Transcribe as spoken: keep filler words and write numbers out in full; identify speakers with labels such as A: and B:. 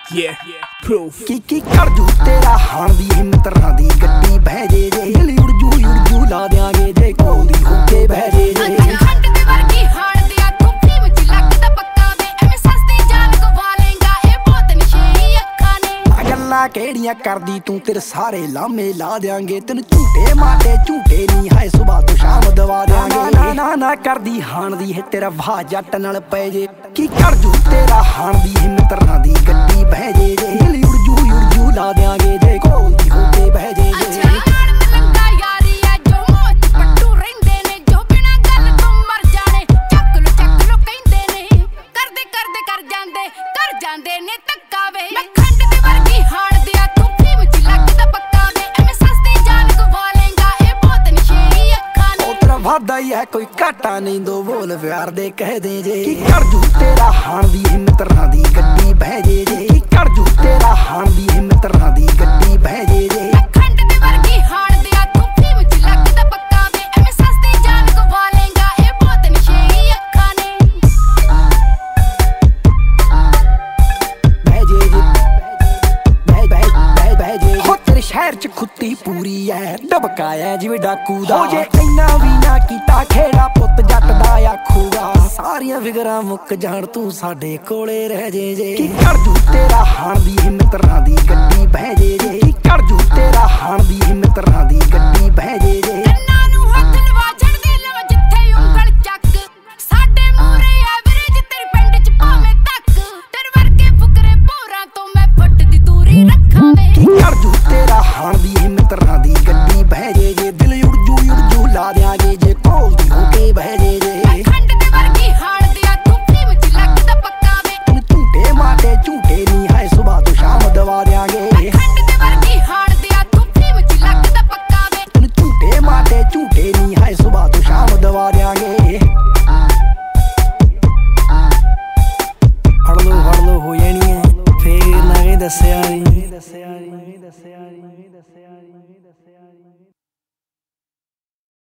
A: Yeah, proof.
B: की की कर जू तेरा हाण दी हिम्मत रां दी गड्डी बह जे जे दिल उड़ जू उड़ जू ला देंगे जे कोल दी होके बह जे जे
C: खंड दे वर्गी हाण दिया तू फिल्म च लगदा पक्का वे एवें सस्ती जान गवा लेंगा ए बहुत नशेड़ी अखां ने
B: गल्लां केड़ियां करदी तू तेरे सारे लामे ला देंगे तेन झूठे माटे झूठे नी है सुबह तो शाम दवा देंगे ना ना ना करदी हाण दी है तेरा वाह जट नाल पै जे की कर जू तेरा हाण दी हिम्मत रां दी गड्डी बह जे जे दिल उड़ जू उड़ जू ला देंगे जे कोल दी होके बह जे जे
C: लंगा यारी है जो मोच पट्टू रहिंदे ने जो बिना गल तो मर जाने चक लो चक लो कहंदे ने करदे करदे कर जांदे कर जांदे ने धक्का वे मैं खंड दे वर्गी हाण दिया तू फिल्म च लगदा पक्का वे एवें सस्ती जान गवा लेंगा ए बहुत नशेड़ी अखां ने
B: तेरा वादा ही है कोई घाटा नहीं दो बोल प्यार दे कह दे जे की कर जू तेरा हाण दी हिम्मत रां दी गड्डी बह जे जे की कर जू तेरा हाण दी हिम्मत रां दी गड्डी बह जे जे
C: खंड दे वर्गी हाण दिया तू फिल्म च लगदा पक्का वे एवें सस्ती जान गवा लेंगा ए बहुत नशेड़ी अखां ने
B: बह जे जे बह बह बह बह जे हो तेरे शहर च खुत्ती पूरी है डबकाया जिवें डाकू दा हो जे इन्ना भी ना कीता खेड़ा पुੱਤ ਜੱਟ ਦਾ ਆਖੂਗਾ ਸਾਰੀਆਂ ਫਿਕਰਾਂ ਮੁੱਕ ਜਾਣ ਤੂੰ ਸਾਡੇ ਕੋਲੇ ਰਹਿ ਜੇ ਜੇ ਕੀ ਕਰ ਜੂ ਤੇਰਾ ਹਾਣ ਦੀ ਹਿੰਮਤ ਰਾਂ ਦੀ ਗੱਡੀ ਬਹਿ ਜੇ ਜੇ ਕੀ ਕਰ ਜੂ ਤੇਰਾ ਹਾਣ ਦੀ ਹਿੰਮਤ ਰਾਂ ਦੀ ਗੱਡੀ ਬਹਿ ਜੇ ਜੇ
C: ਕੰਨਾਂ ਨੂੰ ਹੱਥ ਲਵਾ ਛੱਡਦੇ ਲਵਾ ਜਿੱਥੇ ਉਂਗਲ ਚੱਕ ਸਾਡੇ ਮੂਰੇ ਐਵਰੇਜ ਤੇਰੇ ਪਿੰਡ ਚ ਭਾਵੇਂ ਤੱਕ ਤੇਰੇ ਵਰਗੇ ਫੁਕਰੇ ਭੋਰਾਂ ਤੋਂ ਮੈਂ ਫੁੱਟ ਦੀ ਦੂਰੀ ਰੱਖਾਂ ਵੇ
B: ਕੀ ਕਰ ਜੂ ਤੇਰਾ ਹਾਣ ਦੀ ਹਿੰਮਤ ਰਾਂ ਦੀ ਗੱਡੀ ਬਹਿ ਜੇ ਜੇ ਦਿਲ ਉੜ ਜੂ ਉੜ ਜੂ ਲਾ ਦਿਆਂਗੇ ਜੇ ਕੋਲ ਦੀ ਹੋ ਕੇ ਬਹਿ ਜੇ ਜੇ
C: ਖੰਡ ਦੇ ਵਰਗੀ ਹਾਣ ਦਿਆ ਤੂੰ ਫਿਲਮ ਚ ਲੱਗਦਾ ਪੱਕਾ ਵੇ
B: ਤੈਨੂੰ ਝੂਠੇ ਮਾਟੇ ਝੂਠੇ ਨਹੀਂ ਹੈ ਸੁਬਾਹ ਤੋਂ ਸ਼ਾਮ ਦਵਾ ਦਿਆਂਗੇ
C: ਖੰਡ ਦੇ ਵਰਗੀ ਹਾਣ ਦਿਆ ਤੂੰ ਫਿਲਮ ਚ ਲੱਗਦਾ ਪੱਕਾ ਵੇ
B: ਤੈਨੂੰ ਝੂਠੇ ਮਾਟੇ ਝੂਠੇ ਨਹੀਂ ਹੈ ਸੁਬਾਹ ਤੋਂ ਸ਼ਾਮ ਦਵਾ ਦਿਆਂਗੇ ਹੜ ਲੋ ਹੜ ਲੋ ਹੋ ਜਾਣੀ ਹੈ ਫੇਰ ਨਾ ਇਹ ਦੱਸਿਆ ਨੀ